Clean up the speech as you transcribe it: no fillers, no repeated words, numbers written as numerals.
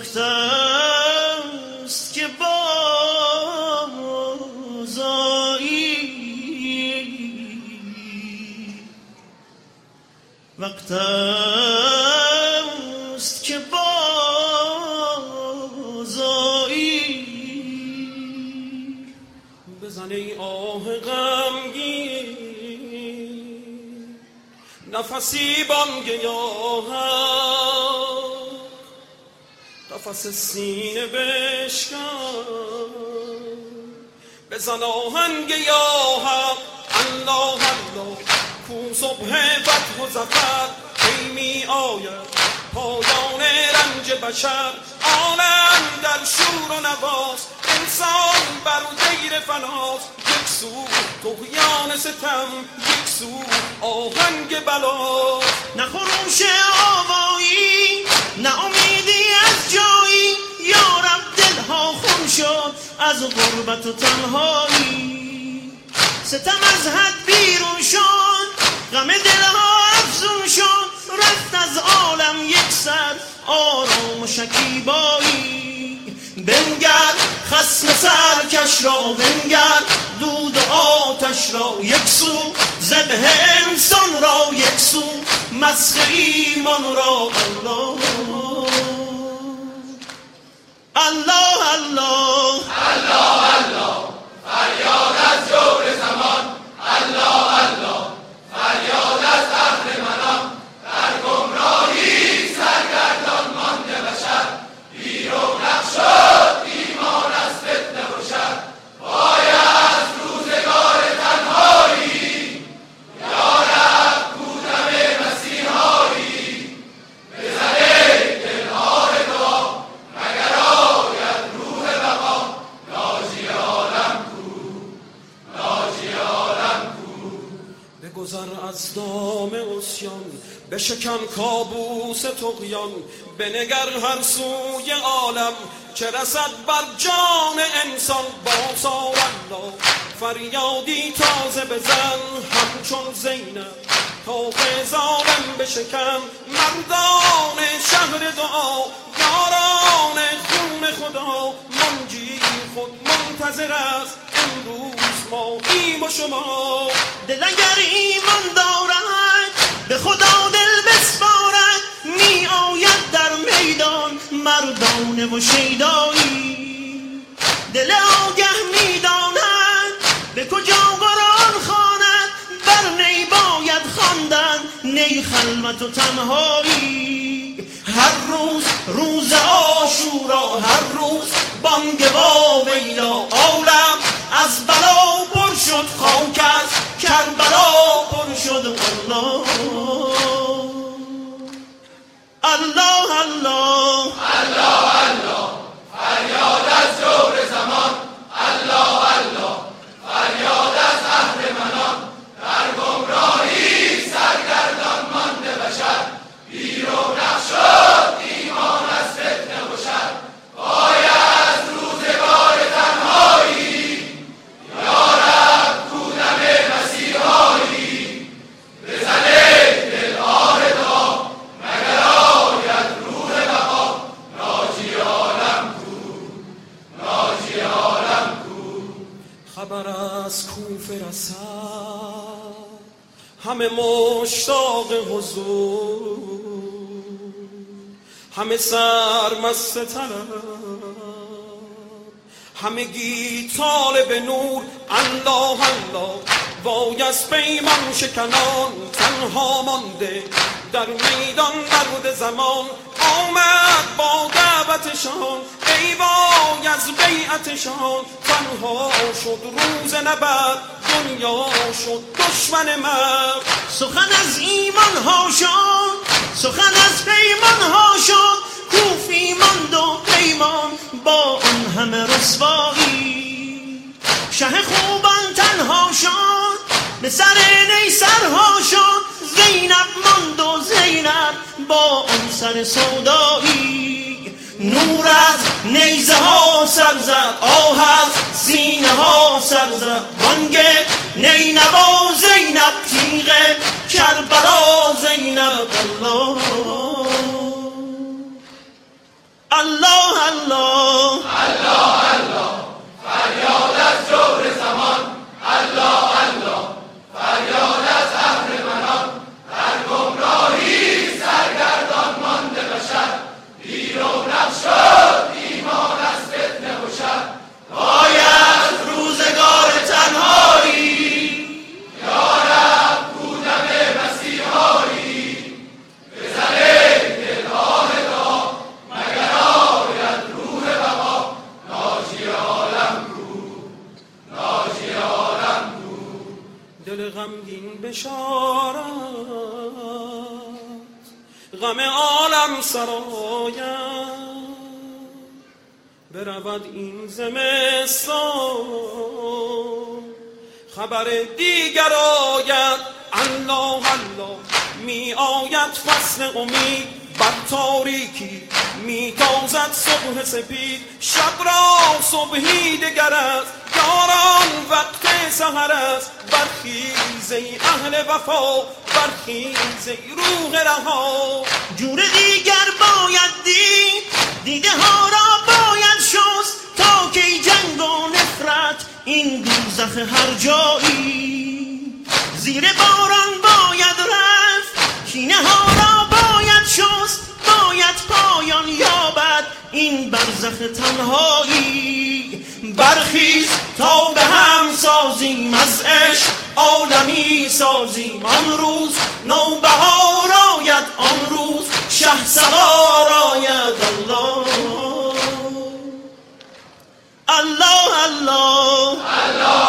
وقت است که بازآیی، وقت است که بازآیی. بزن ای آه غمگین نفسی بانگیاهم، قفس سینه بشکن بزن آهنگ یا حق. الله الله کو صبح فتح و ظفر کی می آید پایان رنج بشر. عالم در شور و نواست انسان بر دیر فناست، یک سو طغیان ستم یک سو آهنگ بلا. نه خروش آوایی نه امیدی از جایی، یارب دلها خون شد از غربت و تنهایی. ستم از حد بیرون شد غم دلها افزون شد، رفت از عالم یک سر آرام و شکیبایی. بنگر خصم سرکش را بنگر دود و آتش را، یک سو ذبح انسان را یک سو مسخ ایمان را. الله الله الله الله الله فریاد از جور زمان. الله الله فریاد از اهرمنان، در گمراهی سرگردان مانده بشر. پیر و نقشد ایمان از فتنه و شر، وای از روزگار تنهایی. یارب کودم مسیحایی، بزنه دلها دعا مگر آید روح بقا. ناجی عالم کو ناجی عالم کو. بگذر از دام عصیان بشکن کابوس طغیان، بنگر هر سوی عالم چه رسد بر جان انسان. بازآر الله فریادی تازه بزن همچون زینب تا ظالم بشکن. مردان شهر دعا یاران خون خدا، منجی خود منتظر است امروز ما ایم و شما. دل اگر ایمان دارد به خدا دل بسپارد، می آید در میدان مردانه و شیدایی. دل آگه می داند به کجا قرآن خواند، بر نی باید خواندن نی خلوت و تنهایی. هر روز روز عاشورا هر روز بانگ واویلا، عالم از بلا پر شد خاک از کربلا پر شد. الله الله الله الله الله فریاد از جور زمان. الله الله فریاد از اهرمنان، در گمراهی سرگردان مانده بشر. پیر و نقشد ایمان از فتنه و شر، وای از روزگار تنهایی. یارب کودم مسیحایی، بزنه دل آه دعا مگر آید روح بقا. ناجی عالم کو ناجی عالم کو. خبر از کوفه رسد همه مشتاق حضور، همه سرمست طلب، همگی طالب نور. الله الله وای از پیمان شکنان تنها مانده در میدان مرد زمان. آمد با دعوتشان ای وای از بیعتشان، تنها شد روز نبرد دنیا شد دشمن مرد. سخن از ایمان ها شد سخن از پیمان ها شد، کوفی ماند و پیمان با اون همه رسوایی. شه خوبان تنها شد به سر نی سرها شد، زینب ماند و زینب با اون سر سودایی. نور از نیزه ها سر زد آه از سینه ها سر زد، بانگ نینوا زینب تیغ کربلا زینب. الله الله الله الله الله فریاد از جور زمان الله الله فریاد از اهرمنان در گمراهی سرگردان مانده بشر دیر و نقشد ایمان از فتنه و شر باید روزگار تنهایی یارب بودم مسیحایی بزنه دلها دا مگر آید روح بقا ناجی عالم کو ناجی عالم کو دل غمگین بشارت غم عالم سراید برود این زمستان خبر دیگر آید الله الله می آید فصل امید بر تاریکی می تازد صبح سپید شب را صبحی دگر است یاران وقت سحر است برخیز ای اهل وفا برخیز ای روح رها جور دیگر باید دید دیده ها را باید شست تا کی جنگ و نفرت این دوزخ هر جایی زیر باران باید رفت کینه ها را باید شست باید پایان یابد این برزخ تنهایی برخیز تا به هم سازیم از عشق عالمی سازیم آن روز نوبهار آید آن روز شهسوار آید الله الله الله الله